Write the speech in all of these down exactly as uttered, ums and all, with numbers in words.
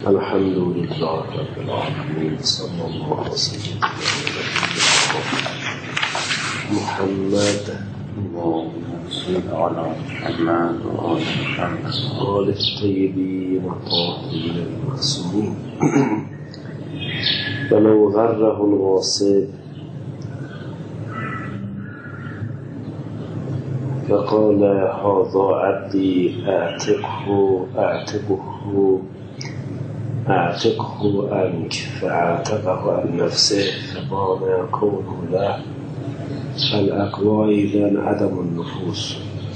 الحمد لله رب العالمين صلی الله وسلم محمد على محمد وآل محمد آل الطيبين الطاهرين المعصومين ولو غره الغاصب فقال هذا عبدي اعتقه اعتقه اعتقه عنك فاعتقه عن نفسه فبان كونه له الاقوى اذا عدم النفوس.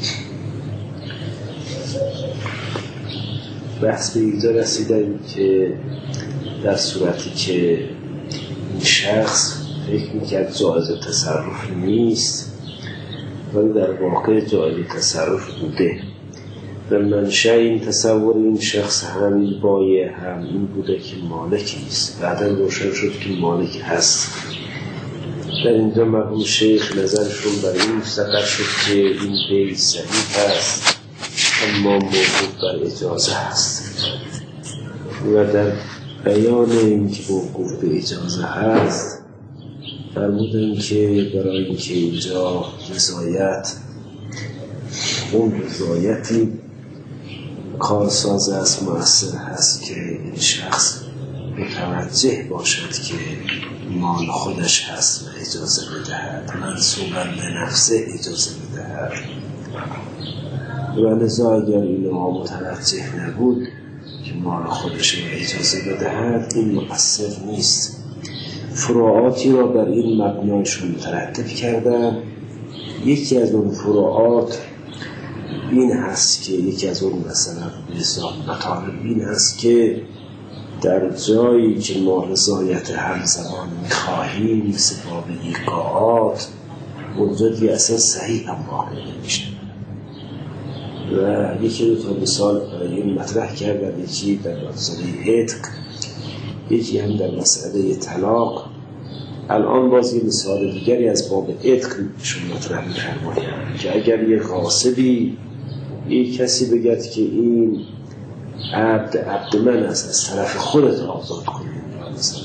بحث به اینجا رسیدن که در صورتی که این شخص فکر میکرد جایز تصرف نیست ولی در واقع جایز تصرف بوده و منشأ این تصور این شخص همین بایه هم این بوده که مالکی است. بعدا روشن شد که مالک هست. در اینجا مرحوم شیخ نظرشون برای این مستقر شد که این بیع صحیح هست اما موقوف بر اجازه هست و در بیان این که موقوف به اجازه هست فرمودن که برای اینکه اینجا رضایت اون رضایتی کارساز است مؤثر هست که این شخص متوجه باشد که مال خودش هست و اجازه بدهد منصوباً به نفسه اجازه بدهد و لذا اگر این ما متوجه نبود که مال خودش و اجازه بدهد این مؤثر نیست. فروعاتی را بر این مبنایشون مترتب کردن. یکی از اون فروعات این هست که یکی از اون مثلا بسیار مطالب این هست که در جایی که ما رضایت همزمان میخواهیم مثل باب ایقاعات اونجا دیگه اصلا صحیح هم واقع نمیشه و یکی دو تا مثال برای این مطرح کردن. یکی در مسئله عتق، یکی هم در مسئله طلاق. الان باز یه مثال دیگری از باب عتق شون مطرح می‌فرمایند که اگر یه غاصبی یه کسی بگد که این عبد عبد من است از طرف خودت آزاد کنیم مثلا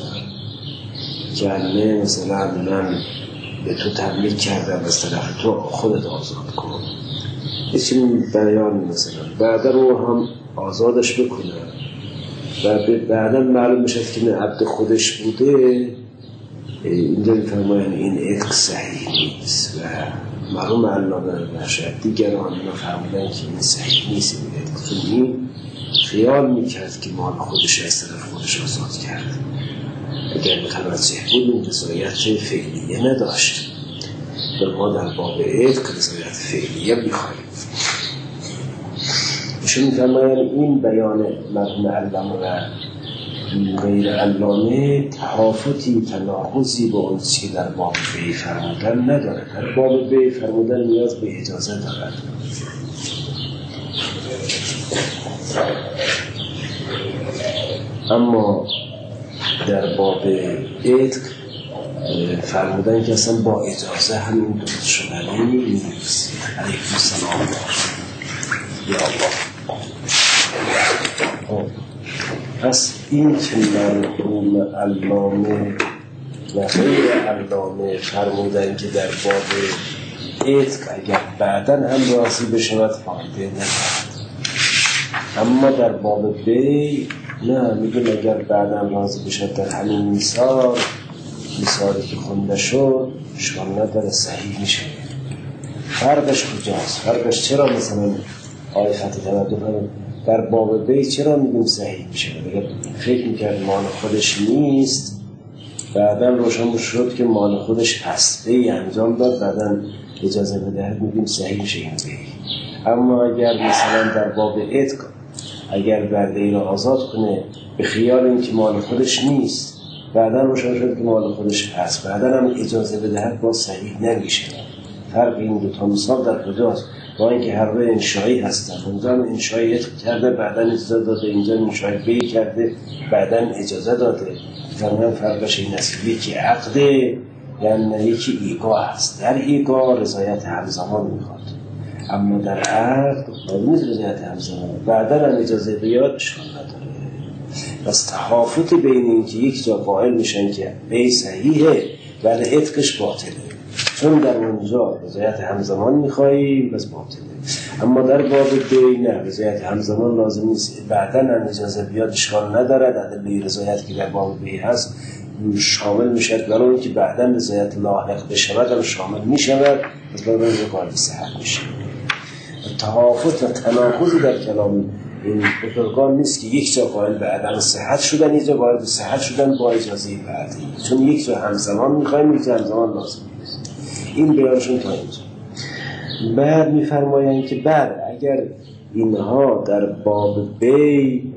که مثلا من به تو تملیک کردم از طرف تو خودت آزاد کن این بیان مثلا بعدا رو هم آزادش بکنه و بعدا معلوم میشد که نه عبد خودش بوده اینجا میفرماین این عتق صحیح نیست و معلوم علامه نشد دیگران اینا فرمودن که این صحیح نیست این عتق چون این خیال میکرد که مال خودش از طرف خودش آزاد کرد. اگر متوجه بود این رضایت فعلیه نداشت و ما در باب عتق رضایت فعلیه میخواهیم. ایشون میفرماین این بیان مرحوم علامه و غیر علامه تحافتی تناقضی با اون چی در باب بیع فرمودن نداره. در باب بیع فرمودن نیاز به اجازه دارد اما در باب عتق فرمودن که اصلا با اجازه همین درست شدنی نیست. علیکم السلام یا الله. پس این که مرحوم علامه و غیر علامه فرمودن که در باب عتق اگر بعداً هم راضی بشود فایده ندارد اما در باب بیع نه میگم اگر بعداً راضی بشود در همین مثال مثالی که خونده شد اشکال نداره صحیح میشه. فرقش کجاست؟ فرقش چرا مثلا آیه فتح توجه کنیم در باب بیع چرا میگیم صحیح میشه؟ اگر فکر میکرد مال خودش نیست بعدا روشن شد که مال خودش هست بیع انجام داد بعدا اجازه بدهد میگیم صحیح میشه این بیع. اما اگر مثلا در باب عتق اگر برده را آزاد کنه به خیال اینکه مال خودش نیست بعدا روشن شد که مال خودش هست بعدا هم اجازه بدهد با صحیح نمیشه. فرق این دو تا مثال در کجاست؟ با اینکه هر دو انشایی هستن. اونجا انشایی عتق کرده بعدا اجازه داده، اینجا انشایی بیع کرده بعدا اجازه داده. فرمان فرقش این است که یکی عقده یعنی یکی ایقاع هست. در ایقاع رضایت همزمان میخواد اما در عقد نیست رضایت همزمان بعدا هم اجازه بیاد اشکال نداره. پس تفاوت بین این که یک جا قائل میشن که بی صحیحه ولی عتقش باطله، چون در اونجا رضایت همزمان میخواییم بس باطله. اما در باب بی نه، رضایت همزمان لازم نیست، بعداً هم اجازه بیاد اشکال ندارد. عدله رضایت که در باب بی هست شامل میشد، برای اون که بعداً رضایت لاحق بشود هم شامل میشود، پس برای اون قاعده صحت میشه. تفاوت و تناقضی در کلام این بزرگان نیست که یک جا قائل به عدم صحت شدن، یک جا قائل به صحت شدن با اجازه بعدی، چون یک جا همزمان میخوایم، یک جا همزمان لازم نیست. این بیانشون تا اینجا. بعد میفرمایند که بر اگر اینها در باب بی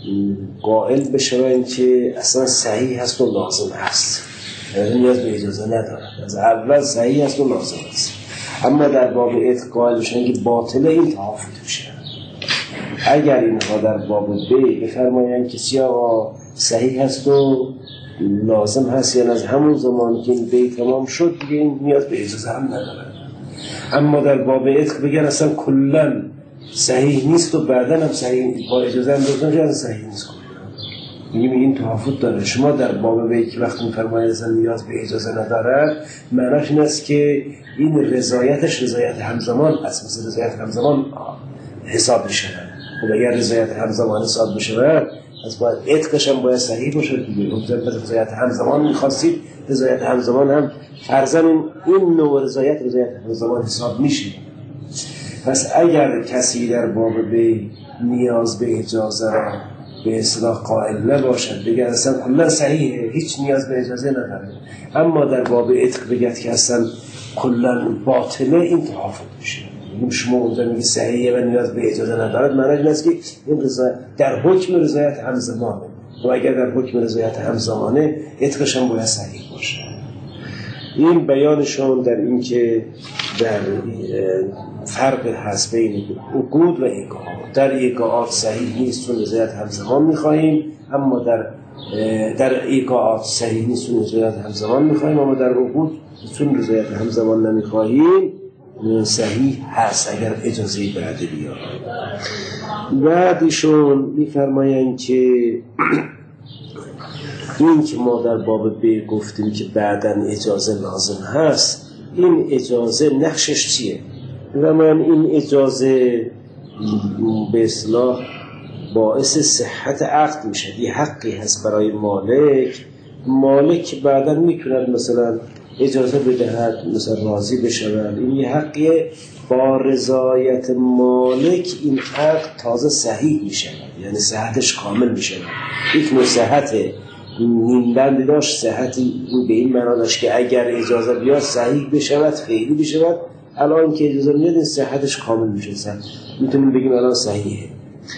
قائل بشوند که اصلا صحیح هست و لازم هست، یعنی نیاز به اجازه ندارد، از اول صحیح هست و لازم هست، اما در باب عتق قائل بشوند که باطله، این تفاوت میشه. اگر اینها در باب بی بفرمایند که سیاه صحیح هست و لازم هست، یعنی از همون زمان که این بی تمام شد دیگه این نیاز به اجازه هم ندارد. اما در باب عتق بگن اصلا کلن صحیح نیست و بعدن هم صحیح با اجازه هم دوستان شد صحیح نیست کلن. میگیم این تفاوت داره. شما در باب بی که وقتی میفرمایید اصلا نیاز به اجازه ندارد، معناش این است که این رضایتش رضایت همزمان است، مثل رضایت همزمان حساب میشه. خب اگر رضایت همزمان حساب بشه از باید عتقش هم باید صحیح باشه دیگه. رضایت همزمان میخواستید، رضایت همزمان هم فرضاً این نوع رضایت رضایت همزمان حساب میشه. پس اگر کسی در باب بی نیاز به اجازه را به اصطلاح قائل نباشد، بگه اصلا کلا صحیحه، هیچ نیاز به اجازه نداره، اما در باب عتق بگه که اصلا کلا باطله، این تفاوت میشه. شما اونجا میگی صحیحه و نیاز به اجازه ندارد، معنی این است که این رضایت در حکم رضایت همزمانه، و اگر در حکم رضایت همزمانه عتقش هم باید صحیح باشه. این بیانشون در این که در فرق هست بین عقود و ایقاعات. در ایقاعات صحیح نیست چون رضایت همزمان میخواییم، اما در در ایقاعات صحیح نیست چون رضایت همزمان میخواییم، اما در عقود چون رضایت همزمان نمیخواییم صحیح هست اگر اجازه بعد بیاد. بعدشون میفرمایند که این که ما در باب بی گفتیم که بعداً اجازه لازم هست، این اجازه نقشش چیه؟ و من این اجازه به اصطلاح باعث صحت عقد میشه. یه حقی هست برای مالک، مالک بعداً میتونه مثلا اجازه بدهد، مثلا راضی بشود، این یه حقیه. با رضایت مالک این عقد تازه صحیح میشه، یعنی صحتش کامل میشه. یک نوع صحت نیمبندی داشت، صحتی به این معنا داشت که اگر اجازه بیاد صحیح بشود، خیلی بشود. الان که اجازه میاد این صحتش کامل میشه، میتونیم بگیم الان صحیحه.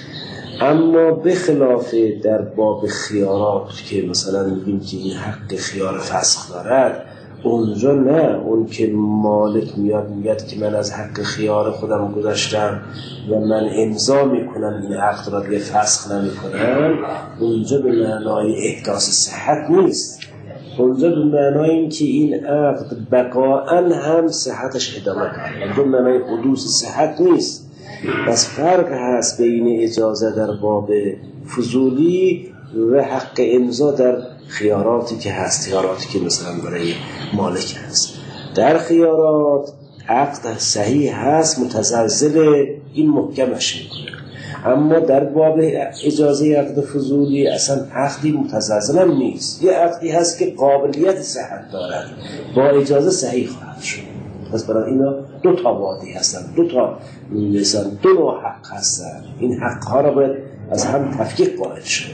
اما به خلاف در باب خیارات که مثلا میگیم که این حق خیار فسخ دارد، اونجا نه، اون که مالک میاد میگه که من از حق خیار خودم گذاشتم و من امضا میکنم این عقد را دیگه فسخ نمیکنم، اونجا به معنای احداث صحت نیست. اونجا به معنای این که این عقد بقاءً هم صحتش ادامه داره، اونجا به معنای حدوث صحت نیست. بس فرق هست بین اجازه در باب فضولی و حق امضا در خیاراتی که هست، خیاراتی که مثلا برای مالک هست. در خیارات عقد صحیح هست، متزلزل، این محکمش میکنه. اما در باب اجازه عقد فضولی اصلا عقدی متزلزل هم نیست، یه عقدی هست که قابلیت صحت دارد، با اجازه صحیح خواهد شد. پس برای اینا دو تا وادی هستن، دو تا مثلا دو نوع حق هستن. این حق ها را باید از هم تفکیک قائل شد.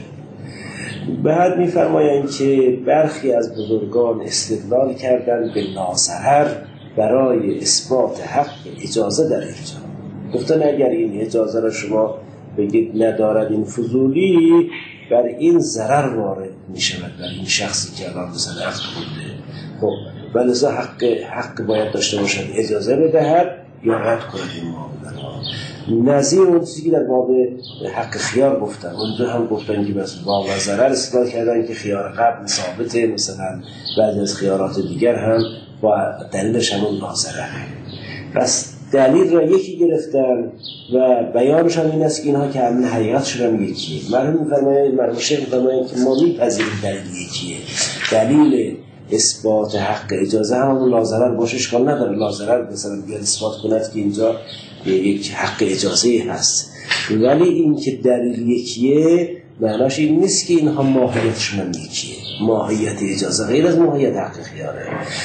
بعد می‌فرمایند که برخی از بزرگان استدلال کردن به ناظر برای اثبات حق اجازه در اینجا. گفتن اگر این اجازه را شما بگید ندارد این فضولی، بر این ضرر وارد می‌شود بر این شخصی که الان مثلا عقد کنده. خب ولذا حق حق باید داشته باشد اجازه بدهد یا رد کند این معامله را. نظیر اون چیزی که در باب حق خیار گفتن، اونجا هم گفتن که بس باب و ضرر استدلال کردن که خیار قبل ثابته، مثلا بعضی از خیارات دیگر هم با دلیلش همون ناظره. پس دلیل را یکی گرفتن و بیانشان این است که اینها که همین حقیقتشون یکیه. مرحوم می‌فرمایند، مرحوم شیخ می‌فرمایند که ما می‌پذیریم دلیل یکیه. دلیل اثبات حق اجازه هم لازرر باشه اشکال نداره. لازرر مثلا بیاد اثبات کند که اینجا یک حق اجازه هست، ولی این که دلیل یکیه معناش این نیست که اینها ماهیتشون هم یکیه. ماهیت اجازه غیر از ماهیت حق خیاره.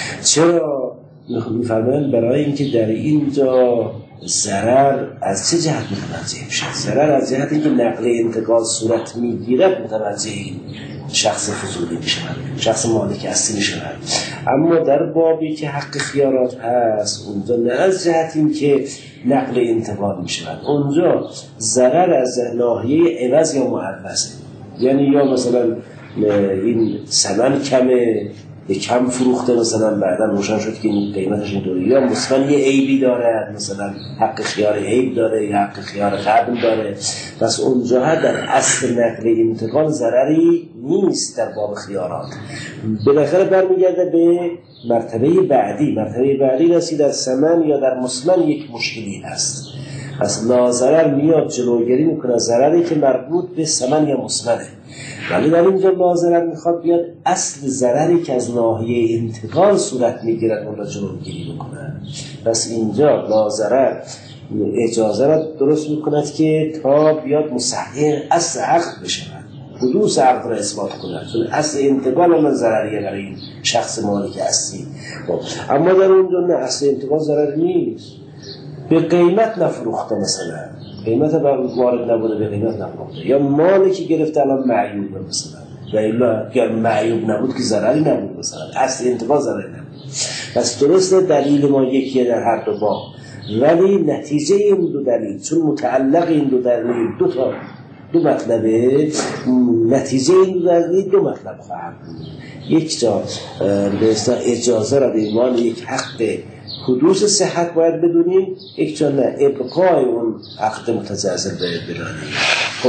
چرا می‌فرمایند؟ برای اینکه در اینجا ضرر از چه جهت متوجه میشه؟ ضرر از جهت اینکه نقل انتقال صورت میگیرد متوجه این شخص فضولی میشود، شخص مالک اصلی میشود. اما در بابی که حق خیارات هست اونجا نه از جهت این که نقل انتقال میشود، اونجا ضرر از ناحیه عوض یا معوضه. یعنی یا مثلا این ثمن کمه، یه کم فروخته، مثلا بعدا روشن شد که این قیمتش اینطوری، یا مثلا یه عیبی داره، مثلا حق خیار عیب داره یا حق خیار قبل داره. پس اونجا در اصل نقل انتقال ضرری نیست در باب خیارات. بالاخره برمیگرده به مرتبه بعدی. مرتبه بعدی رسید در ثمن یا در مثمن یک مشکلی هست. پس لازرر میاد جلوگیری میکنه ضرری که مربوط به ثمن یا مثمنه، ولی در اینجا لازرر میخواد بیاد اصل ضرری که از ناحیه انتقال صورت میگیرد اون را جلوگیری میکنه. پس اینجا لازرر اجازه را درست میکند که تا بیاد مصحح اصل عقد بشه، حدوث عقد را اثبات کند، چون اصل انتقال من ضرریه برای این شخص مالک اصلی. اما در اونجا نه، اصل انتقال ضرر نیست. به قیمت نفروخته، مثلا قیمت وارد نبوده به قیمت نفروخته، یا مالی که گرفته الان معیوبه مثلا، و الا اگر معیوب نبود که ضرری نبود، مثلا اصل انتقال ضرری نبود. پس درسته دلیل ما یکیه در هر دو باب، ولی نتیجه این دو دلیل چون متعلق این دو دلیل دو تا دو مطلبه، نتیجه این دو دلیل دو مطلب خواهد بود. یک جا به اصطلاح اجازه را به عنوان یک حق حدوث صحت باید بدونیم، یک جا نه، ابقای اون عقد متزلزل باید بدانیم. خب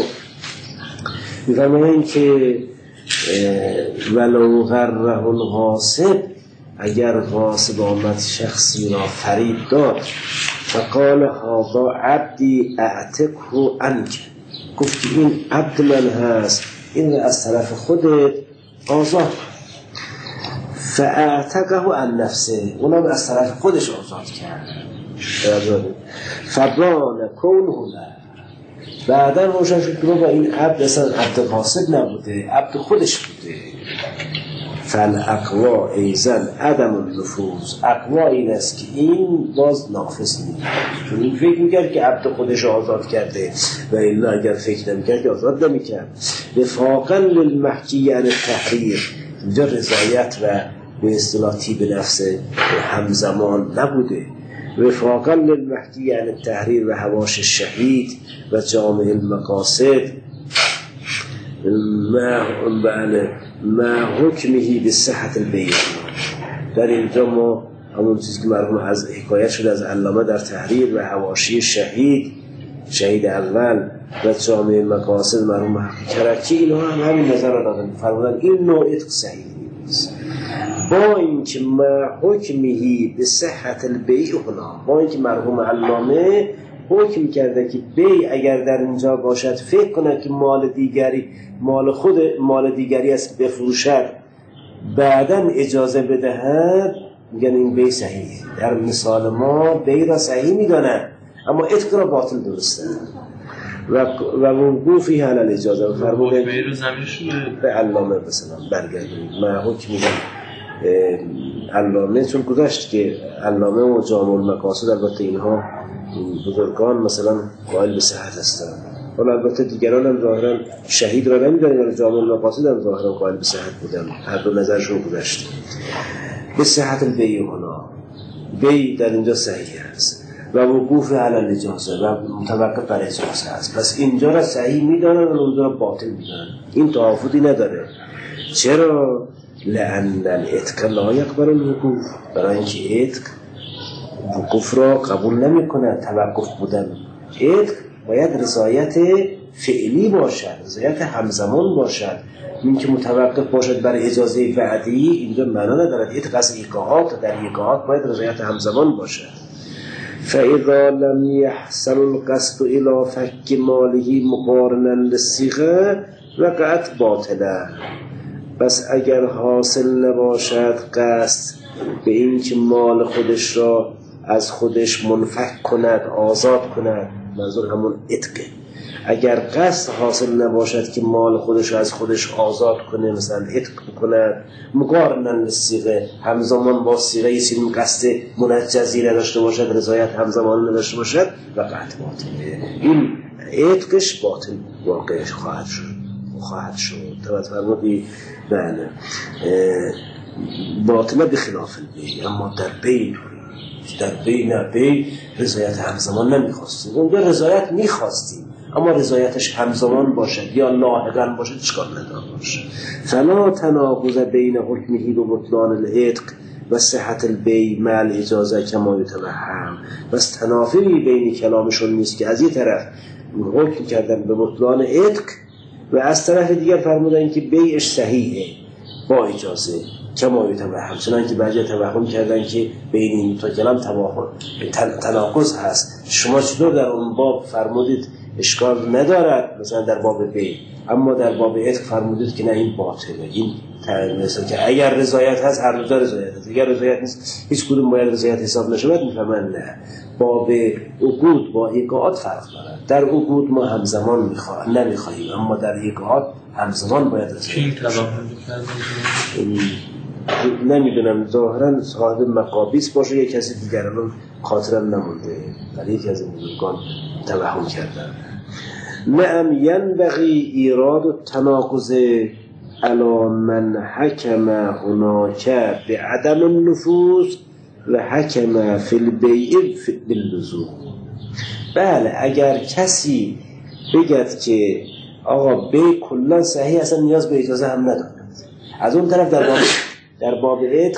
می‌فرمایند که ولو غره الغاصب، اگر غاصب آمد شخصی را فریب داد، فقال هذا عبدی اعتقه عنک، گفت که این عبد من هست، این از طرف خودت آزاد، فاعتقه عن نفسه، اونم از طرف خودش آزاد کرد. فبان کونه له، بعدا روشن شد که با این عبد اصلا عبد غاصب نبوده، عبد خودش بوده. فالاقوا ایزن عدم النفوذ، اقوا این است که این باز نافذ نیست، چون این فکر میکرد که عبد خودش آزاد کرده و الا اگر فکر نمیکرد که آزاد نمیکرد. وفاقا للمحکی عن التحریر، اینجا رضایت و به اصطلاح طیب نفس همزمان نبوده. وفاقا للمحکی عن التحریر و حواش الشهید و جامع المقاصد ما بله ما حکمهی به صحت البیع. در اینجا ما همون چیزی که مرحوم از حکایت شده از علامه در تحریر و حواشی شهید، شهید اول و جامع مقاصد مرحوم حقی کرکی، اینها هم همین نظر را دادن، فرمودن این نوع عتق صحیح نیست، با اینکه ما حکمهی به صحت البیع هنا، با اینکه مرحوم علامه حکم کرده که بیع اگر در اینجا باشد فکر کنه که مال دیگری مال خود مال دیگری است بفروشد بعداً اجازه بدهد، میگن این بیع صحیحه. در مثال ما بیع را صحیح میدانند اما عتق را باطل درسته و و وقوفی حل الاجازه. فرمودن بیع رو زمینش به علامه مثلا برگردونید، ما حکم میدن علامه، چون گذشت که علامه و جامع المقاصد البته اینها بزرگان مثلا قائل به صحت هستند، ولی البته دیگران هم ظاهرا شهید را نمیدونن ولی جامع المقاصد هم ظاهرا قائل به صحت بودن، هر دو نظرشون گذشت. به صحت البیع هنا، بیع در اینجا صحیح است و وقوف علی الاجازه و متوقف بر اجازه است. پس اینجا را صحیح میدانن و اونجا را باطل میدانن، این تعافدی نداره. چرا؟ لأن العتق لا يقبل الوقوف، برای اینکه عتق وقوف را قبول نمی کند. توقف بودن عتق باید رضایت فعلی باشد، رضایت همزمان باشد. این که متوقف باشد برای اجازه بعدی اینجا معنا ندارد. عتق از ایقاعات، در ایقاعات باید رضایت همزمان باشد. فاذا لم يحصل القصد الى فك ماله مقارنا للصيغه وقعت باطلا. بس اگر حاصل نباشد قصد به این که مال خودش را از خودش منفک کند، آزاد کند، منظور همون عتقه، اگر قصد حاصل نباشد که مال خودش را از خودش آزاد کنه، مثلا عتق کند، مقارناً للصیغه، همزمان با صیغه این قصد منجزی نداشته باشد، رضایت همزمان نداشته باشد، وقعت باطله، این عتقش باطل واقعش خواهد شد خواهد شد توجه فرمودی؟ بله، باطله بخلاف البی. اما در بی در بی نه بی رضایت همزمان نمیخواستیم، اونجا رضایت میخواستیم اما رضایتش همزمان باشد یا لاحقاً باشد اشکال نداره باشه. فلا تناقض بین حکمه و بطلان العتق و صحت البی مع الاجازه کما یتوهم. بس تنافری بین کلامشون نیست که از یه طرف حکم کردن به بطلان عتق و از طرف دیگر فرمودن که بیعش صحیحه با اجازه کما یتوهم، چنان که بعضی توهم کردن که بین این تا کلام تناقض هست. شما چطور در اون باب فرمودید اشکال ندارد مثلا در باب بی، اما در باب عتق فرمودید که نه این باطله، این مثلا که اگر رضایت هست هر دو رضایت هست، اگر رضایت نیست هیچ کدوم باید رضایت حساب نشود. میفهمن نه، باب عقود با ایقاعات فرق دارد. در عقود ما همزمان میخواهیم نمیخواهیم، اما در ایقاعات همزمان باید رضایت نمیدونم ظاهرا صاحب مقابیس باشه یا کسی دیگر، الان خاطرم نمونده، ولی یکی از این بزرگان توهم کردن. نعم ینبغی ایراد التناقض علی من حکم هناک بعدم النفوذ و حکم فی البیع باللزوم. بله، اگر کسی بگد که آقا بی کلا صحیح، اصلا نیاز به اجازه هم ندارد، از اون طرف در باب در باب عتق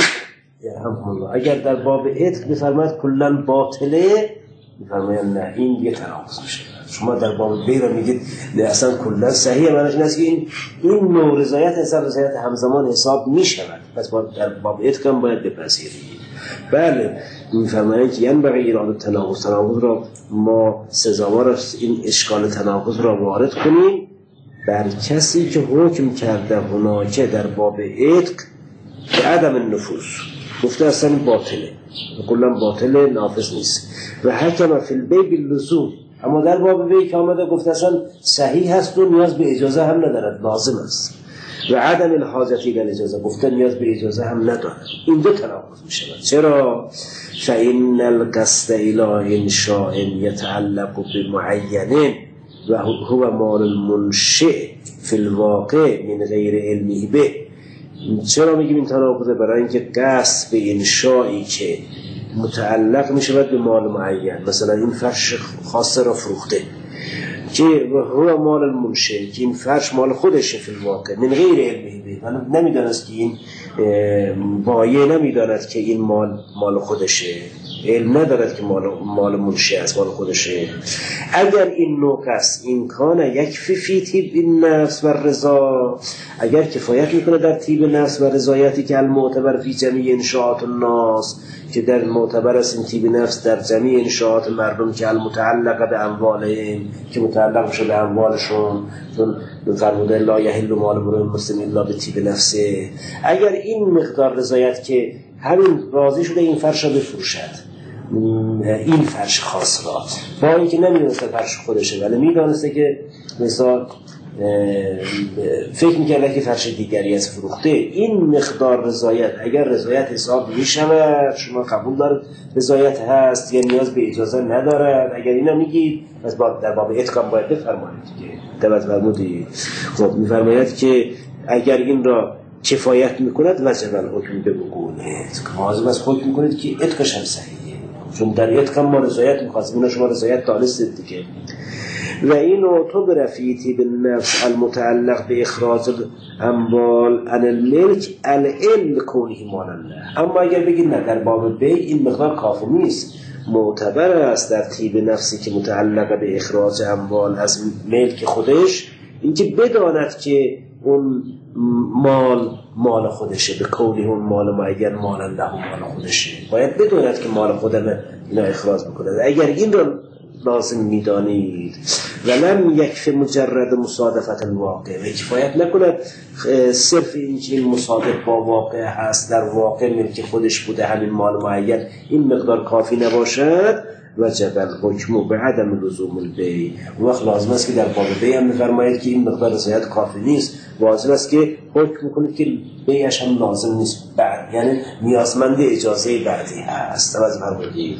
اگر در باب عتق بفرماید کلا باطله، میفرماید نه این یه تناقض میشه. شما در باب بی رو میگید نه اصلا کلا صحیحه، معنیش این است که این این نوع رضایت اصلا رضایت همزمان حساب میشود، پس در باب عتق هم باید بپذیرید. بله، میفرماید که ینبغی ایراد تناقض، تناقض را ما سزاوار است این اشکال تناقض را وارد کنیم بر کسی که حکم کرده هناکه در باب عتق که عدم النفوذ، گفته اصلا باطله، کلا باطله، نافذ نیست. و حکم فی البیع باللزوم، اما در باب بی که آمده گفته اصلا صحیح هست و نیاز به اجازه هم ندارد، لازم است. و عدم الحاجتی به اجازه، گفته نیاز به اجازه هم ندارد. این دو تناقض می شود. چرا؟ فإن القصد إلی انشاء یتعلق بمعین و هو مال المنشئ فی الواقع من غیر علمه به. چرا میگیم این تناقضه؟ برای اینکه قصد به انشایی که متعلق می شود به مال معین، مثلا این فرش خاصه را فروخته که هو مال المنشئ، که این فرش مال خودشه فی الواقع من غیر علمه به، من نمیدانست که این بایع نمیداند که این مال مال خودشه، علم ندارد که مال مال منشئ است، مال خودشه. اگر این نوع است این کان یکفی فی طیب النفس و رضا، اگر کفایت میکنه در طیب نفس و رضایتی که المعتبر فی جمیع انشاءات الناس، که در معتبر است این طیب نفس در جمیع انشاءات مردم که المتعلقه به اموالهم، که متعلق شده به اموالشون، چون فرموده لا یحل مال امرئ مسلم الا به طیب نفسه. اگر این مقدار رضایت که همین راضی شده این فرش را بفروشد، این فرش خاص را، با اینکه نمیدونسته فرش خودشه ولی میدونسته که مثلا فکر میکرده که فرش دیگری از فروخته، این مقدار رضایت اگر رضایت حساب میشود، شما قبول دارید رضایت هست یا نیاز به اجازه ندارد. اگر اینا میگید پس در باب عتق باید بفرمایید که دبت فرمودید. خب میفرماید که اگر این را کفایت میکند وجب الحکم به وقوع عتق، لازم است حکم میکنید که عتقش هم صحیحه، چون در عتق ما رضایت میخواستیم، اینا شما رضایت دانستید دیگه. و این اعتبر فی طیب النفس المتعلق به اخراج الاموال عن الملک العلم کونه مال الله. اما اگر بگید نه در باب بیع این مقدار کافی نیست، معتبر است در طیب نفسی که متعلق به اخراج اموال از ملک خودش، اینکه بداند که اون مال مال خودشه، به کولی اون مال معین مال له مال خودشه، باید بدوند که مال خودمه اینا اخراج بکنه. اگر این رو لازم میدانید ولم یکفی مجرد مصادفت الواقع، و کفایت نکند صرف اینکه این مصادف با واقع هست، در واقع ملک خودش بوده همین مال معین، این مقدار کافی نباشد، وجب الحکم به عدم لزوم البیع. وقت لازم است که در باب بیع هم می‌فرماید که این مقدار رضایت کافی نیست، واجب است که حکم کنید که بیعش هم لازم نیست، بعد یعنی نیازمند اجازه بعدی هست. توجه فرمایید.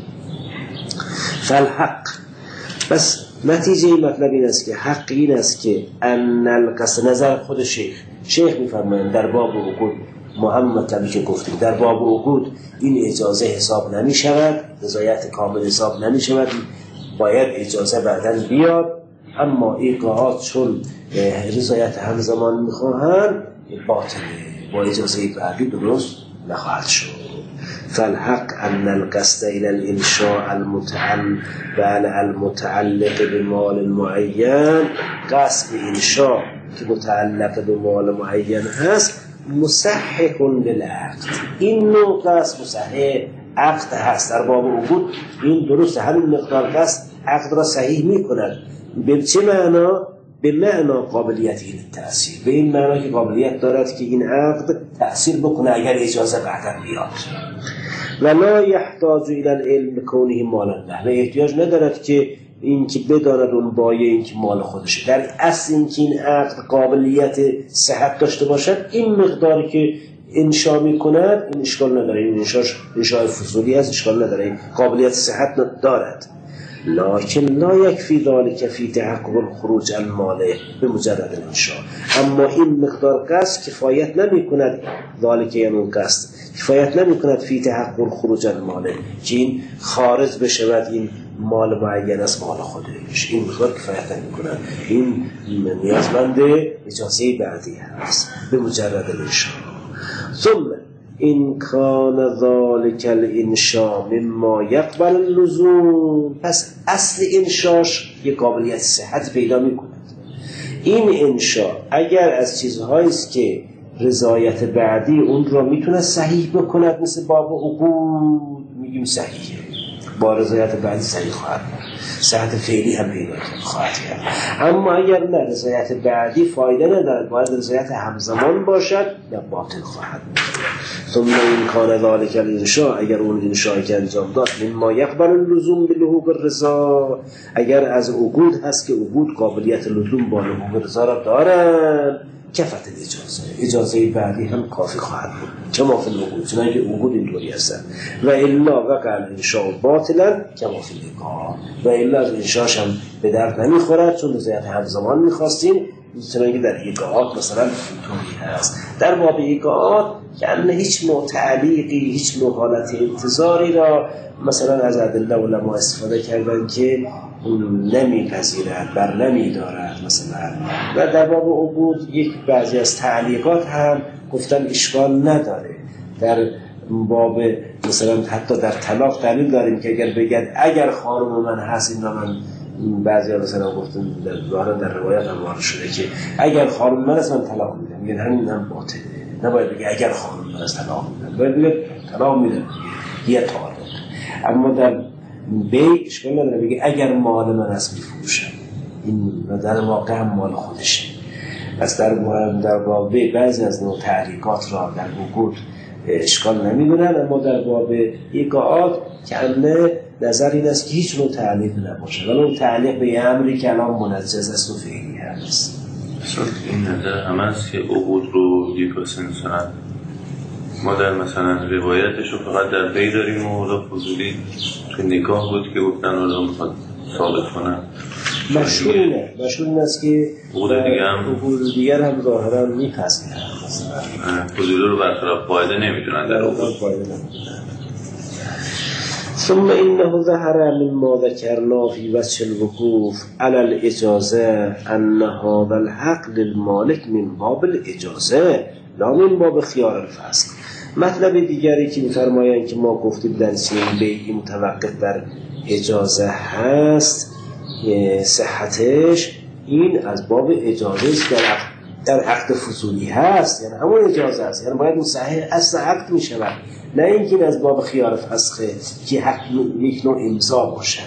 فالحق، بس نتیجه این مطلب این است که حق این است که ان القصد، نظر خود شیخ شیخ می‌فرمایند در باب عقود محمد کمی که گفتیم در باب عقود این اجازه حساب نمی شود، رضایت کامل حساب نمی شود، باید اجازه بعداً بیاد. اما ایقاعات چون رضایت همزمان می خواهند باطله، با اجازه بعدی درست نخواهد شد. فالحق ان القصد الى الانشاء المتعلق المتعلق بمال معین، قصد انشاء که متعلق به مال معین هست مصحح للعقد، این نوع قصد مصحح عقد هست. در باب عقود این درست همین مقدار قصد عقد را صحیح می کند. به چه معنا؟ به معنا قابلیت این تأثیر، به این معنا که قابلیت دارد که این عقد تأثیر بکنه اگر اجازه بعدا بیاد. ولا یحتاج الى العلم بکونه مالا له، و احتیاج ندارد که این که بداند اون بایه این که مال خودشه. در اصل این که این عقد قابلیت صحت داشته باشد، این مقداری که انشا می کند این اشکال نداره، این انشاش انشای فضولی هست، اشکال نداره، این قابلیت صحت دارد. لکن لا یکفی ذلک فی تحقق الخروج الماله به مجرد الانشاء، اما این مقدار قصد کفایت نمی کند، ذلک یعنی قصد کفایت نمی کند فی تحقق الخروج الماله که این خارج بشود این مال معین از مال خودش، این مقدار کفایت نمی کند، این نیازمند اجازه بعدی هست به مجرد الانشاء. ثم این کان ذالک الانشاء مما یقبل اللزوم، پس اصل انشاش یک قابلیت صحت پیدا می کند. این انشاء اگر از چیزهایی است که رضایت بعدی اون را میتونه صحیح بکند، مثل باب عقود میگیم صحیحه، با رضایت بعدی صحیح خواهد بود، صحت فعلی هم پیدا خواهد کرد. اما اگر نه رضایت بعدی فایده ندارد، باید رضایت همزمان باشد، یا باطل خواهد بود. ثم این کان ذالک الانشاء، اگر اون انشاء که انجام داد مما یقبل اللزوم بلحوق الرضا، اگر از عقود هست که عقود قابلیت لزوم با لحوق الرضا را دارند، کفت اجازه اجازه بعدی هم کافی خواهد بود، کما فی العقود، چنانکه عقود اینطوری هستند. و الا وقع الانشاء باطلا کما فی الایقاع، و الا از انشاش هم به درد نمیخورد، چون رضایت همزمان میخواستیم، چنانکه در ایقاعات مثلا اینطوری هست. در باب ایقاعات یعنی هیچ نوع تعلیقی، هیچ نوع حالت انتظاری را مثلا از ادله علما استفاده کردن که نمیپذیرد، بر نمیدارد مثلا. و در باب عقود یک بعضی از تعلیقات هم گفتن اشکال نداره. در باب مثلا حتی در طلاق دلیل داریم که اگر بگن اگر خانم من هست، این را من بعضی ها مثلا گفتن در, در روایت هم وارد شده که اگر خانم من هست من طلاق میدم، یعنی همین هم باطله، نباید بگه اگر خانم من هست طلاق میدم، باید بگه طلاق میدم یه طالق. اما در بیع اشکال نداره بگه اگر مال من هست میفروشم، این در واقع هم مال خودشه. پس در در باب بعضی از نوع تحریکات را در عقود اشکال نمیدونن، اما در باب ایقاعات که نظر این است که هیچ نوع تعلیق نباشه، ولی اون تعلیق به امری که الان منجز است و فعلی هست. این نظر هم است که عقود رو یک واسه مثلا ما در مثلا روایتش رو فقط در بی داریم و حالا فضولی تو نکاح بود که گفتن حالا میخواد ثابت کنن. مشهور اینه مشهور این است که عقود دیگر هم عقود دیگر هم ظاهرا میپذیرن، فضولی رو برطرف فایده نمیدونن در عقود فایده نمیدونن. ثم انه ظهر مما ذكرنا في وجه الوقوف على الاجازه ان هذا الحق للمالك من باب الاجازه لا من باب خيار الفصل. مطلب دیگری که می‌فرمایند که ما گفتیم در چنین بیعی متوقف بر اجازه هست، صحتش این از باب اجازه است، در در عقد فضولی هست، یعنی همون اجازه است، یعنی باید اون صحیح اصل عقد می شود، نه اینکه از باب خیار فسخه که حق یک نوع امضا باشد،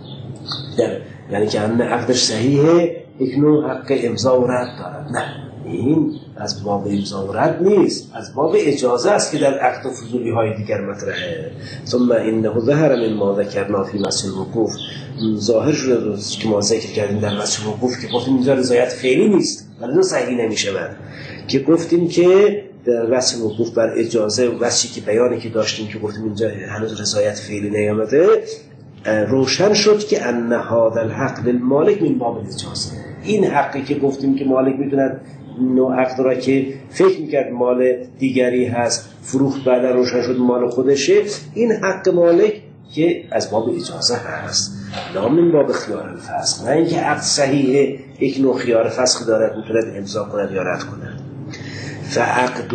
یعنی که همه عقدش صحیحه یک نوع حق امضا و رد دارد. نه، این از باب امضا و رد نیست، از باب اجازه است که در عقد فضولی های دیگر مطرحه. ثم انه ظهر من ما ذکرنا فی وصف الوقوف، ظاهر شده که ما ذکر کردیم در وصف الوقوف که گفتیم اینجا رضایت فعلی نیست ولی صحیح نمیشه من که گفتیم که در وصف الوقوف بر اجازه و وصفی که بیانی که داشتیم که گفتیم اینجا هنوز رضایت فعلی نیامده، روشن شد که ان هذا الحق للمالک من باب الاجازه. این حقی که گفتیم که مالک میتوند نوع عقد را که فکر میکرد مال دیگری هست فروخت بعد روشن شد مال خودشه، این حق مالک که از باب اجازه هست، نه من باب خیار الفسخ، نه اینکه عقد صحیحه یک نوع خیار فسخ دارد میتوند امضا کند یا رد کند. فعقده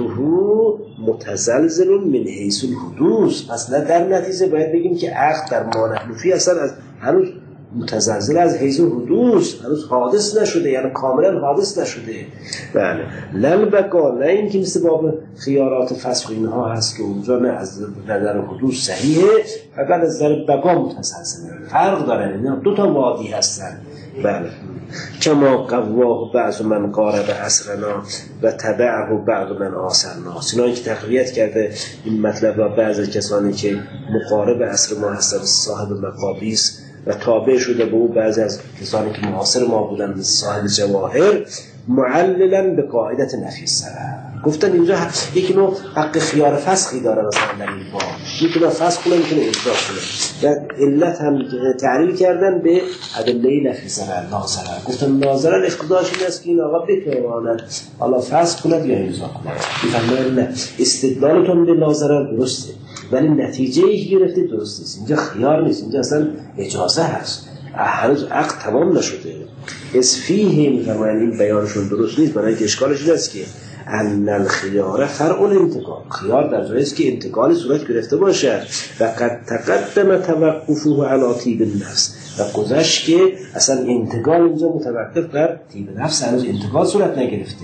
متزلزل من حیث الحدوث، پس نه در نتیجه باید بگیم که عقد در ما نحن فیه اصلا از هنوز متزلزل از حیث الحدوث، هنوز حادث نشده، یعنی کاملا حادث نشده. بله، للبقا، نه اینکه مثل باب خیارات فسخ اینها هست که اونجا نه از نظر حدوث صحیحه، فقط از نظر بقا متزلزل، فرق دارن، اینا دو تا وادی هستن. بله، کما قواه بعض من قارب عصرنا و تبعه بعض من آثرنا، سنانی که تقویت کرده این مطلب را بعض کسانی که مقارب عصر ما هستن صاحب مقابیس و تابع شده به او بعضی از کسانی که معاصر ما بودن صاحب جواهر، معللا به قاعدت نفی الضرر. گفتن اینجا یک نوع حق خیار فسخی داره، مثلا در این باب میتونه فسخ کنه میتونه امضا کنه، و علت هم تعلیل کردن به ادله نفی الضرر لا ضرر. گفتن لا ضرر اقتضاش این است که این آقا بتواند حالا فسخ کند یا امضا کند. میفهمن نه استدلالتون به لا ضرر درسته ولی نتیجه ای که گرفته درست نیست، اینجا خیار نیست، اینجا اصلا اجازه هست، هنوز عقد تمام نشده. از فیه میفرمایند این بیانشون درست نیست، برای که اشکالش این است که ان الخیار فرع الانتقال، خیار در جایی است که انتقال صورت گرفته باشد و قد تقدم توقفه علی طیب النفس، و گذشت که اصلا انتقال اینجا متوقف بر طیب نفس، هنوز انتقال صورت نگرفته.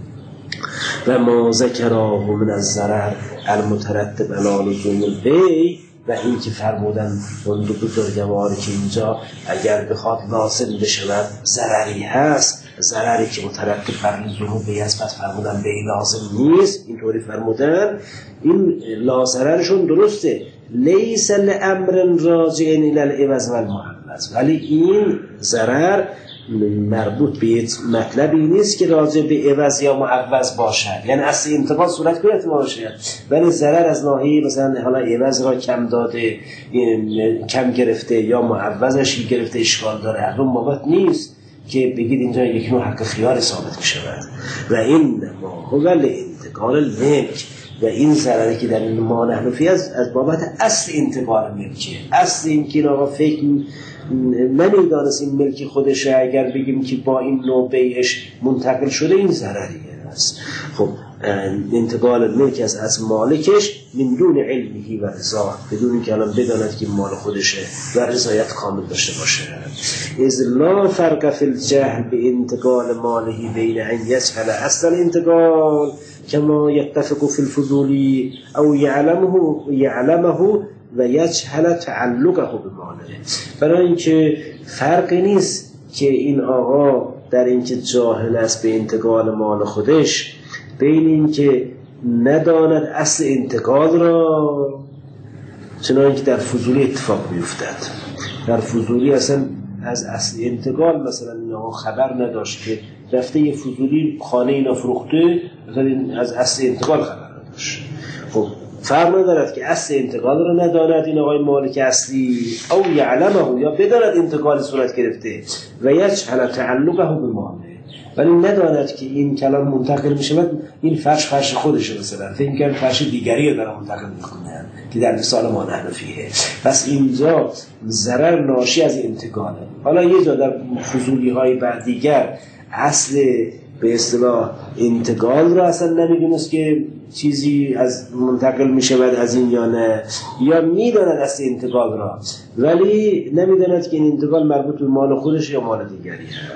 و ما ذکراه من الضرر المترتب علی لزوم البیع، و این که فرمودن اون دو بزرگواری که اینجا اگر بخواد لازم بشود ضرری هست، ضرری که مترتب بر لزوم بیع است، پس فرمودن بیع لازم نیست، اینطوری فرمودن. این لا ضررشون درسته، لیس لامر راجع الی العوض والمعوض، ولی این ضرر مربوط به مطلبی نیست که راجع به عوض یا معوض باشد، یعنی اصل انتقال صورت کنه باشد، ولی ضرر از ناحیه مثلا حالا عوض را کم داده، کم گرفته یا معوضش گرفته اشکال داره، هر موقع نیست که بگید اینجا یک نوع حق خیار ثابت می‌شود. و این ما هو انتقال الملک، و این ضرری که در این ما نحن فیه از از بابت اصل انتقال ملکه، اصل این که آقا فکر نمیدانست این ملکی خودشه، اگر بگیم که با این نوع بیعش منتقل شده این ضرریه است. خب انتقال ملک از از مالکش من دون علمه و رضا، بدون اینکه الان بداند که مال خودشه و رضایت کامل داشته باشه. اذ لا فرق فی الجهل به انتقال ماله بین ان یجهل اصل الانتقال کما یتفق فی الفضولی او یعلمه یعلمه و یجهل تعلقه به ماله. برای اینکه فرقی نیست که این آقا در اینکه جاهل است به انتقال مال خودش، بین اینکه نداند اصل انتقال را، چنانکه که در فضولی اتفاق میفتد. در فضولی اصلا از اصل انتقال مثلا اینا خبر نداشت که رفته یه فضولی خانه اینا فروخته، مثلا از اصل انتقال خبر نداشت. خب فرق ندارد که اصل انتقال رو نداند این آقای مالک اصلی، او یعلمه یا بداند انتقال صورت گرفته و یجهل تعلقه به ماله، ولی نداند که این کلام منتقل میشه، این فرش فرش خودشه، مثلا فکر کنم فرش دیگری رو داره منتقل میکنه که در مثال ما نحن فیه. پس اینجا ضرر ناشی از انتقاله. حالا یه جا در فضولی های بعد دیگر اصل به اصطلاح انتقال را اصلا نمیدونست که چیزی از منتقل میشه بعد از این یا نه، یا میداند اصل انتقال را ولی نمیداند که این انتقال مربوط به مال خودش یا مال دیگری هست.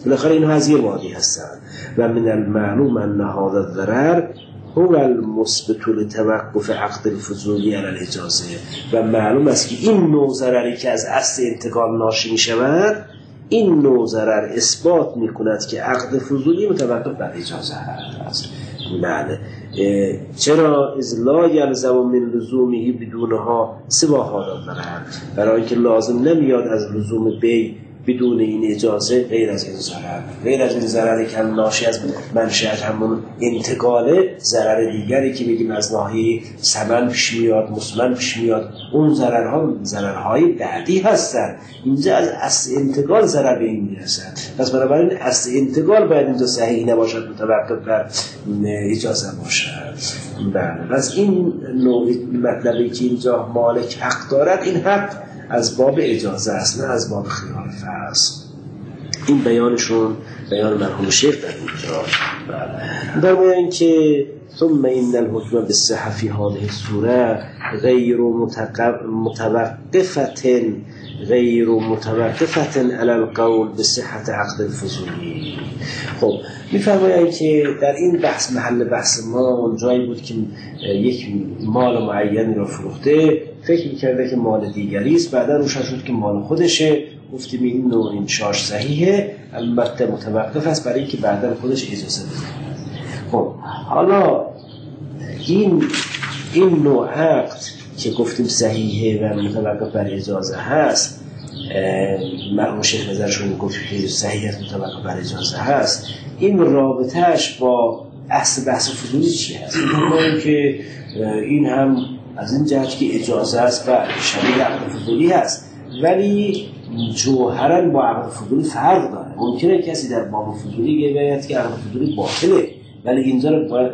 بالاخره اینها از یه مادی هستن. و من المعلوم ان هذا الضرر هو المثبت لتوقف عقد الفضولی علی الاجازه. و معلوم است که این نوع ضرری که از اصل انتقال ناشی می شود، این نوع ضرر اثبات می کند که عقد فضولی متوقف بر اجازه هست. بله. چرا؟ از لا یلزم من لزومه بدونها سوا هذا الضرر، برای اینکه لازم نمیاد از لزوم بی بدون این اجازه غیر از این ضرر، غیر از این ضرری که ناشی از منشأت همون انتقاله، ضرر دیگری که بگیم از ناحیه ثمن پیش میاد، مثمن پیش میاد، اون ضررها ضررهای بعدی هستن. اینجا از اصل انتقال ضرر به این میرسد. پس بنابراین اصل انتقال باید اینجا صحیح نباشد، متوقف بر اجازه باشد. بله. پس این نوع مطلبی که اینجا مالک حق دارد، این حق از باب اجازه است، نه از باب خیال فرض. این بیانشون بیان مرحوم شیخ در اینجا. در بیان که ثم این الحکم بالصحة فی هذه الصوره غیر متوقفة غیر متوقفة علی القول بصحة عقد الفضولی. خب میفرمایند که در این بحث، محل بحث ما اون جایی بود که یک مال معینی رو فروخته، فکر می‌کرده که مال دیگری است، بعدا روشن شد که مال خودشه. گفتیم این نوع انشاش صحیحه، البته متوقف است برای اینکه بعدا خودش اجازه بده. خب حالا این این نوع عقد که گفتیم صحیحه و متوقف بر اجازه هست، مرحوم شیخ نظرشون گفت که صحیح است، متوقف بر اجازه هست، این رابطهش با اصل بحث فضولی چی هست؟ این که این هم از این جهت که اجازه است و شبیه عقد فضولی هست، ولی جوهرا با عقد فضولی فرق داره. ممکنه کسی در باب فضولی بگه که عقد فضولی باطله، ولی اینجا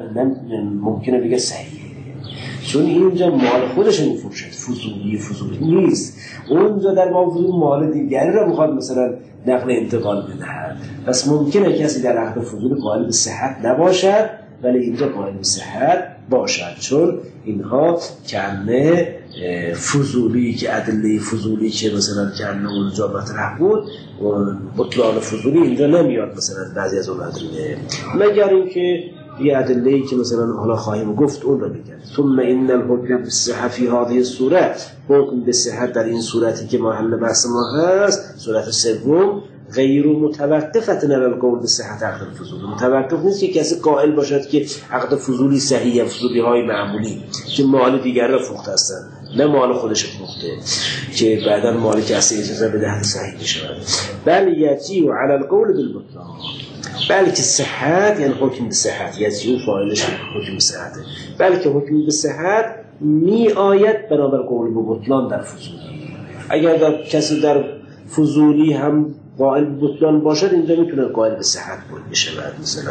ممکنه بگه صحیحه، چون اینجا مال خودش میفروشه، فضولی فضولی نیست. اونجا در باب فضولی مال دیگری رو میخواد مثلا نقل انتقال بدهد. پس ممکنه کسی در عقد فضولی قائل به صحت نباشد، ولی اینجا قائل به صحت باشد، چون اینها کنه فضولی که ادله فضولی که مثلا کنه اونجا مطرح بود، بطلان فضولی اینجا نمیاد مثلا بعضی از اون ادله، مگر اینکه یه ادله‌ای که مثلا حالا خواهیم گفت اون رو بگم. ثم ان الحکم بالصحة فی هذه الصوره، حکم به صحت در این صورتی که محل بحث ما هست، صورت سوم، غیر متوقفة علی القول بصحة عقد الفضولی. متوقف نیست که کسی قائل باشد که عقد فضولی صحیحه، فضولی های معمولی که مال دیگر را فروخته هستند، نه مال خودش فروخته که بعدا مالی که اصلا اجازه بدهد صحیح میشود. بل یجیء علی القول بالبطلان، بلکه صحت یعنی حکم به صحت، یجیء فاعلش حکم به صحت، بلکه حکم به صحت می آید بنابر قول به بطلان در فضولی. اگر در کسی در فضولی هم قائل به بطلان باشد، اینجا میتونه قائل به صحت بود بشه. بعد مثلا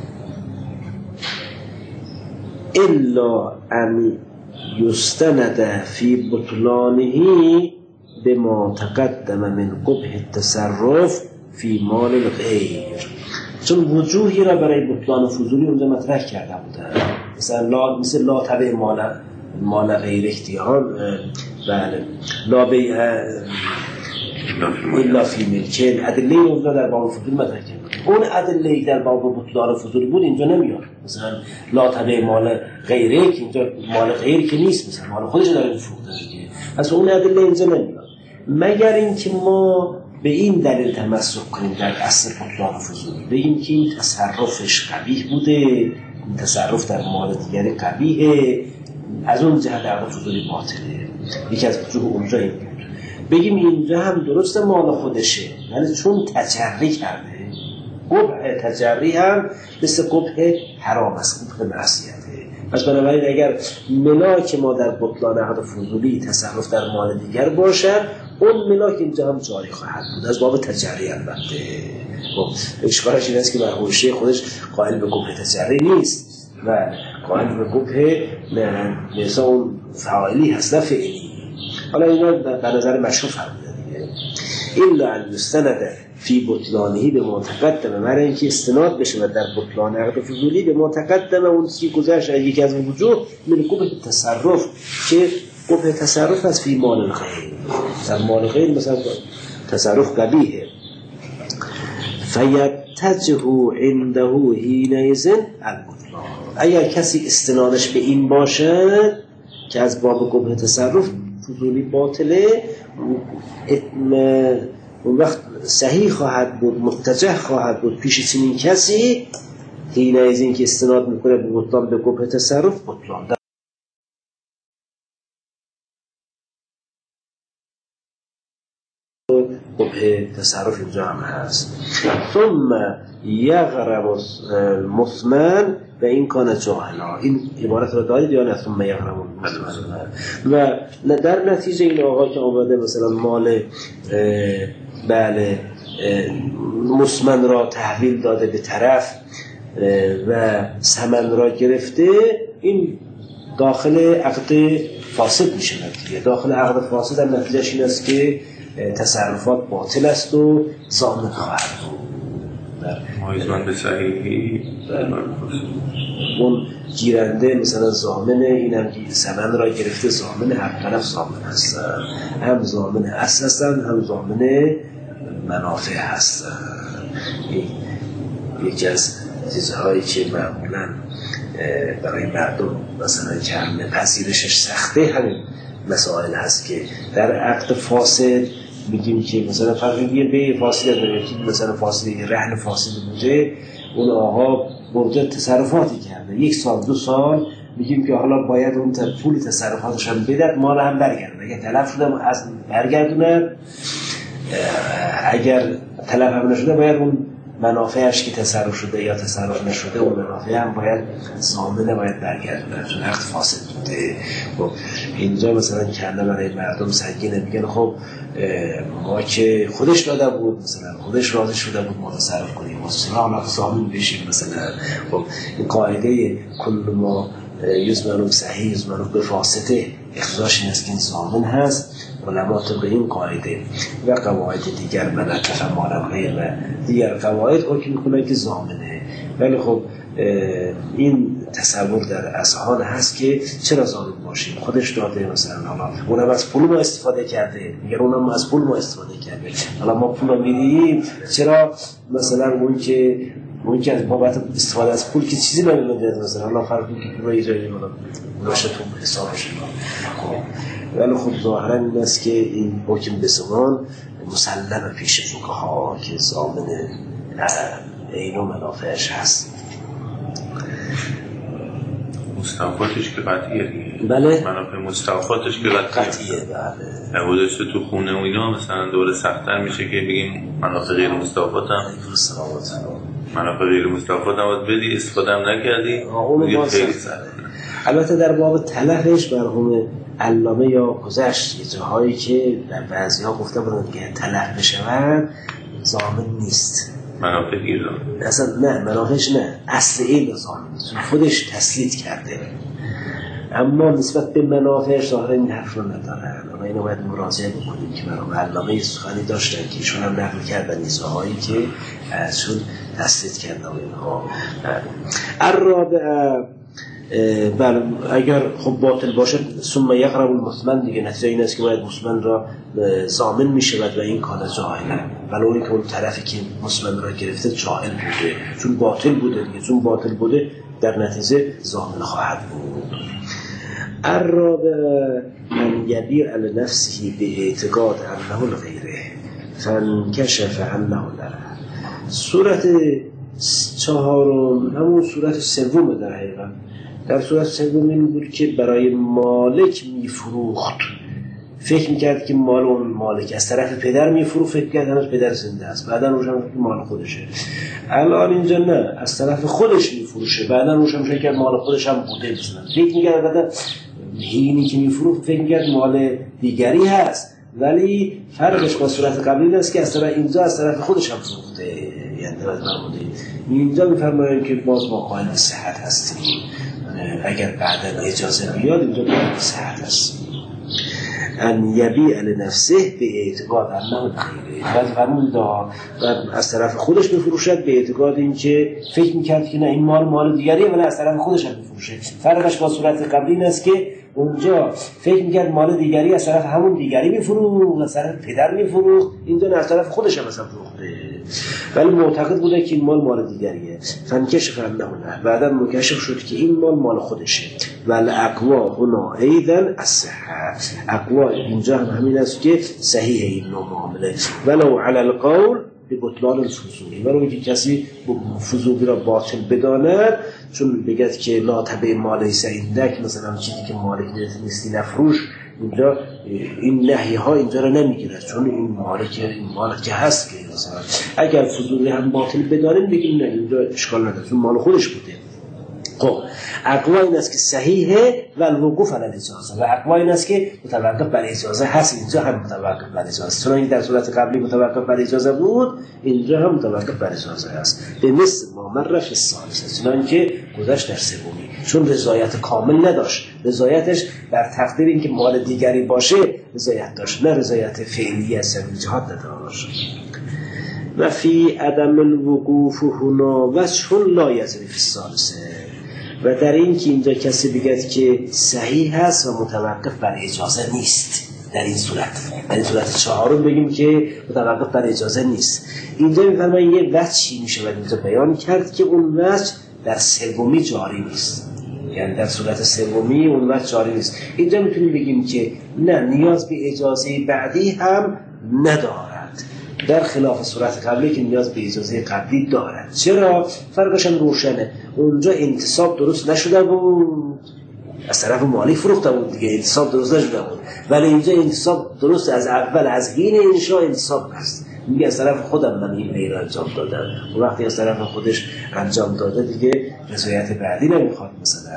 الا ان یستند فی بطلانه بما تقدم من قبح التصرف فی مال الغیر، چون وجوهی را برای بطلان فضولی اونجا مطرح کرده بودن، مثلا لا مثل لا تبع مال مال غیر اختیار، بله لا بیع الا فی ملکین، ادله اونجا در باب فضولی مطرح کرده. اون ادله در باب بطلان فضولی بود اینجا نمیاد، مثلا لا تبع مال غیره که اینجا مال غیر که نیست، مثلا مال خودش داره فروخته دیگه، پس اون ادله اینجا نمیاد، مگر اینکه ما به این دلیل تمسک کنیم در اصل بطلان فضولی، به این که این تصرفش قبیح بوده، این تصرف در مال دیگری قبیحه، از اون جهت عقد فضولی باطله. یکی از وجوه اونجا این بود. بگیم اینجا هم درسته مال خودشه، ولی چون تجری کرده، قبح تجری هم مثل قبح حرام است، قبح معصیته. پس بنابراین اگر ملاک ما در بطلان عقد فضولی تصرف در مال دیگر باشد، اون ملاک اینجا هم جاری خواهد بود، از باب تجری البته. خب اشکالش این است که مرحوم شیخ خودش قائل به قبح تجری نیست و قائل به قبح مثلا اون فاعلی هست نه فعلی. حالا اینا در نظر مشروع فرموده دیگه. الا ان یستند فی بطلانه به متقدم، برای اینکه استناد بشه و در بطلان عقد فضولی به متقدم اون چیزی گذشت، یکی از وجوه من قبح تصرف که قبح تصرف از فی مال الغیر، در مال غیر مثلا تصرف قبیحه. فیبتجه عنده حینئذ البطلان. اگر کسی استنادش به این باشه که از باب قبح تصرف فضولی باطله، اون وقت صحیح خواهد بود، متجه خواهد بود پیش چنین کسی حینئذ این که استناد میکنه به بطلان، به قبح تصرف بطلان. قبح تصرف اینجا هم هست. ثم یغرم المثمن و این کان جاهلا. این عبارت رو دارید یا نه؟ ثم یغرم المثمن. و در نتیجه این آقا که آمده مثلا مال بله مثمن را تحویل داده به طرف و ثمن را گرفته، این داخل عقد فاسد میشه. نتیجه داخل عقد فاسد در نتیجهش این است که تصرفات باطل است و ضامن خواهد بود. مایزمان به صحیحی اون گیرنده مثلا ضامنه، اینم که ثمن را گرفته ضامنه، هر طرف ضامن هست، هم ضامن اصل هستن هم ضامن منافع هستن. یکی از چیزهایی که معمولا برای مردم مثلا که همه پذیرشش سخته همین مسائل هست که در عقد فاسد میگیم که مثلا فرقی به فاسد داره، مثلا فاسد رهن فاسد بوده، اون آقا برده تصرفاتی کرده یک سال دو سال، میگیم که حالا باید اون پول تصرفاتش هم بدد، مال هم برگردونه. اگر تلف شده از برگردونه، اگر تلف هم نشده باید اون منافعش که تصرف شده یا تصرف نشده اون منافع هم باید ضامنه باید برگردونه، چون عقد فاسد بوده. خب اینجا مثلا کنده برای مردم سنگینه، میگن خب ما که خودش داده بود، مثلا خودش راضی شده بود ما تصرف کنیم، مثلا حالا ضامن بشیم مثلا. خب این قاعده کل ما یزمنو صحیح یزمنو به فاسده اختصاص این است که این ضامن هست. علما طبق این قاعده و قواعد دیگر من اتفا مالقه و دیگر قواعد حکم میکنن که ضامنه. ولی خب این تصور در اذهان هست که چرا ضامن باشیم، خودش داده مثلا، حالا اونم از پول ما استفاده کرده، میگن اونم از پول ما استفاده کرده، حالا ما پول رو میدیم، چرا مثلا اون که اون که از بابت استفاده از پول که چیزی نمیده، مثلا حالا فرقی که پول رو ایجایی حالا باشه تو حسابش. ولی خب ظاهرا این است که این حکم به زمان مسلم پیش فقها که ضامن عین و منافعش هست. مستوفاتش که قطعیه دیگه. بله. منافع مستوفاتش که قطعیه. بله. نبودش تو خونه و اینا مثلا دوره سخت‌تر میشه که بگیم منافع غیر مستوفات هم منافع غیر مستوفات هم بدی استفاده هم نکردی دیگه خیلی سخته. البته در باب تلفش مرحوم علامه یا گذشت یه جاهایی که در بعضی ها گفته بودن که تلف بشون ضامن نیست، منافع گیر اصلا نه منافعش نه، اصل این ضامن نیست، خودش تسلید کرده، اما نسبت به منافعش ظاهرا این حرف رو ندارن. اما اینو باید مراجعه بکنیم که مرحوم علامه سخنی داشتن که ایشون هم نقل کردن نیزهایی که ازشون تسلید کردن اینها. الرابعه بله اگر خب باطل باشه ثم یغرم المثمن دیگه، نتیجه این است که باید مثمن را ضامن میشود و این کار جاهله، ولو اینکه اون طرفی که مثمن را گرفته جاهل بوده، چون باطل بوده دیگه، چون باطل بوده در نتیجه ضامن خواهد بود. الرابع من یبیع علی نفسه به اعتقاد انه لغیره فانکشف انه لره. صورت چهارم همون صورت سوم در حقیقت. در صورت سوم این بود که برای مالک میفروخت، فکر میکرد که مال اون مالک از طرف پدر میفروخت، فکر میکرد هنوز پدر زنده است، بعدا روشن که مال خودشه. الان اینجا نه، از طرف خودش میفروشه، بعدا روشن فکر کرد مال خودش هم بوده مثلا، فکر میکرد بعدا هینی که میفروخت فکر میکرد مال دیگری هست، ولی فرقش با صورت قبلی است که از طرف اینجا از طرف خودش هم فروخته. یعنی درست فرموده اینجا میفرمایند که باز ما قائل به صحت هستیم، اگر بعدا اجازه بیاد اینجا قائل به صحت هستیم. ان یبیع لنفسه به اعتقاد انه غیره، بعد فرموده از طرف خودش بفروشد به اعتقاد این که فکر میکرد که نه این مال مال دیگریه ولی از طرف خودش هم بفروشه. فرقش با صورت قبلی این است که اونجا فکر میکرد مال دیگری از طرف همون دیگری میفروخت، از طرف پدر میفروخت، اینجا از طرف خودش هم مثلا فروخته. ولی معتقد بوده که این مال مال دیگریه. فنکشف انه نه، بعدا مکشف شد که این مال مال خودشه. ولی اقوا هنا ایدن الصحه، اقوا اینجا هم همین است که صحیح این نوع معامله. ولو علی القول به بطلان الفضولی، ولو اینکه کسی فضولی را باطل بداند، چون بگد که لا تبع ما لیس عندک، مثلا چیزی که مالک نیستی نفروش، اینجا این نهی ها اینجا را نمیگیرد، چون این مالک این مالک که هست که مثلا اگر فضولی هم باطل بدانیم بگیم نه اینجا اشکال نداره چون مال خودش بوده. خب اقوا این است که صحیحه و الوقوف علی الاجازه، و اقوا این است که متوقف بر اجازه هست، اینجا هم متوقف بر اجازه، چون این در صورت قبلی متوقف بر اجازه بود اینجا هم متوقف بر اجازه است. به مثل ما مر فی الثالثه، چنانکه گذشت در سومی، چون رضایت کامل نداشت، رضایتش بر تقدیر اینکه مال دیگری باشه رضایت داشت، نه رضایت فعلی از سبیل جهاد نداشت. و فی عدم الوقوف هنا وجه لا یجری فی الثالثه، و در این که اینجا کسی بگد که صحیح هست و متوقف بر اجازه نیست، در این صورت در این صورت چهارم بگیم که متوقف بر اجازه نیست. اینجا میفرماییم یه وجهی میشه و اینجا بیان کرد که اون وجه در سومی جاری نیست، یعنی در صورت سومی اون وجه جاری نیست. اینجا میتونیم بگیم که نه، نیاز به اجازه بعدی هم ندارد، در خلاف صورت قبلی که نیاز به اجازه قبلی دارد. چرا؟ فرقش هم روشنه. اونجا انتصاب درست نشده بود، از طرف مالی فروخته بود دیگه، انتصاب درست نشده بود، ولی اینجا انتصاب درست از اول، از حین انشاء انتصاب هست. میگه از طرف خودم من این غیر انجام دادم، و وقتی از طرف خودش انجام داده دیگه رضایت بعدی نمیخواد مثلا.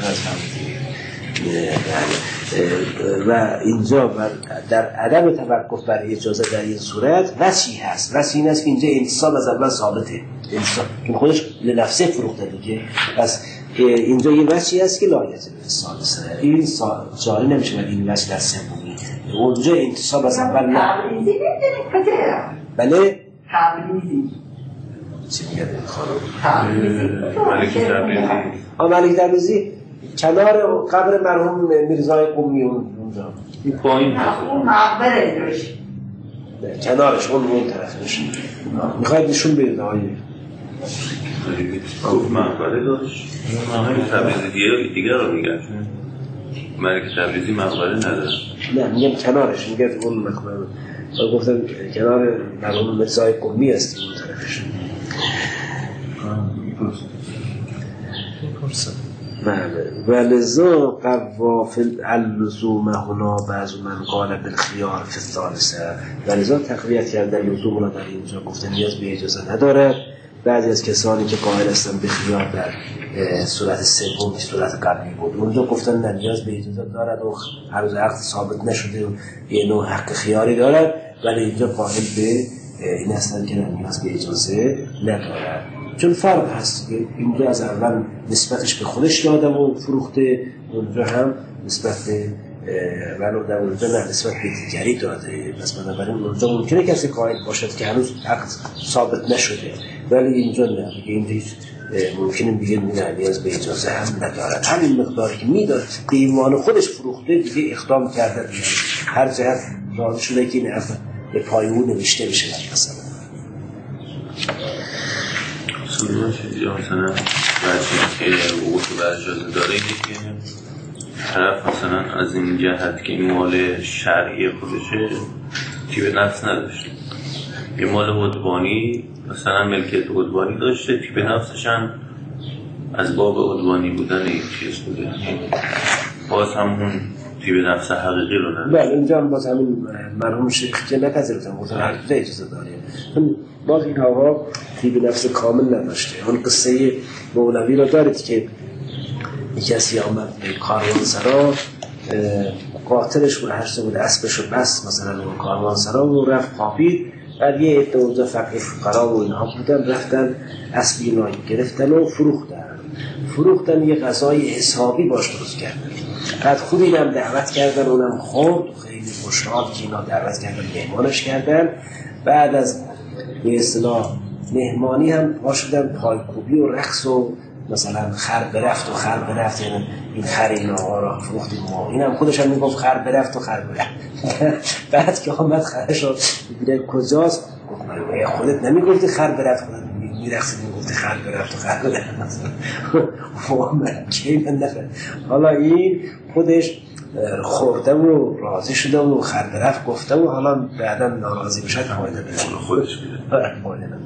و اینجا در عدم توقف بر اجازه در این صورت وجهی هست، وجه این است که اینجا انتصاب از اول ثابته، انتصاب که خودش لنفسه فروخته دیگه، پس اینجا یه وجهی هست که لا یجری فی الثالثه، این جاری نمیشه ولی این وجه در سومی، اونجا انتصاب از اول نه. تبریزی نمیدونی بله؟ تبریزی چی میگه این خانم؟ ملک تبریزی آه ملک تبریزی کنار قبر مرحوم میرزای قمی اونجا، این پایین هست، اون مقبره داشت کنارش، اون اون طرفش. میخواید نشون بدید آقای مقبره داشت؟ ملک تبریزی دیگر رو میگن، ملک تبریزی مقبره نداره. نه میگم کنارش، میگم اون مقبره، گفتم کنار مرحوم میرزای قمی است اون طرفش. بله. ولذا قوافل اللزوم هنا بعض من قال بالخيار فی الثالثه، ولذا تقویت کردن لزوم هنا در اینجا گفته نیاز به اجازه نداره. بعضی از کسانی که قائل هستن به خیار در صورت سوم صورت قبلی بود، اونجا گفتن نه نیاز به اجازه دارد و هر روز عقد ثابت نشده و یه نوع حق خیاری دارد، ولی اینجا قائل به این هستن که نیاز به اجازه ندارد. چون فرق هست که اینجا از اول نسبتش به خودش داده و فروخته، اونجا هم نسبت به ولو در اونجا نه نسبت به دیگری داده. پس بنابراین اونجا ممکنه کسی قائل باشد که هنوز عقد ثابت نشده، ولی اینجا نه، دیگه اینجا ممکنه بگه نه نیاز به اجازه هم ندارد. همین مقداری که میداد به ایمان خودش فروخته دیگه اقدام کرده، هر جهت راضی شده که این عقد به پای او نوشته بشه مثلا. سوالش یا مثلا وجهی که وقوع بر اجازه داره اینه که طرف مثلا از این جهت که این مال شرعی خودشه تیب نفس نداشته، یه مال عدوانی مثلا ملکیت عدوانی داشته، تیب نفسش هم از باب عدوانی بودن این چیز بوده، باز همون تیب نفس حقیقی رو نداشته. بله اینجا هم باز همین مرحوم شیخ که نپذیرفتن گفتن حقیقی اجازه داره، باز این آقا تیب نفس کامل نداشته. اون قصه مولوی رو دارید که کسی آمد به کاروانسرا، قاطرش رو هشته بود، اسبش رو بس مثلا اون کاروانسرا و رفت خوابید، بعد یه عده اونجا فقیر فقرا و اینها بودن، رفتن اسب اینا گرفتن و فروختن فروختن یه غذای حسابی باش درست کردن، بعد خود اینم دعوت کردن، اونم خورد و خیلی خوشحال که اینا دعوت کردن مهمانش کردن. بعد از به اصطلاح مهمانی هم پاشدن پایکوبی و رقص و مثلا خر برفت و خر برفت، یعنی این خر این آقا را فروختیم ما، این هم خودش هم میگفت خر برفت و خر برفت. بعد که آمد خرش رو بگیره کجاست، گفت من خودت نمیگفتی خر برفت میرخصی میگفتی خر برفت و خر برفت من کی من نفر حالا این خودش خورده و راضی شده و خر برفت گفته و حالا بعدا ناراضی بشه فایده نداره خودش میده.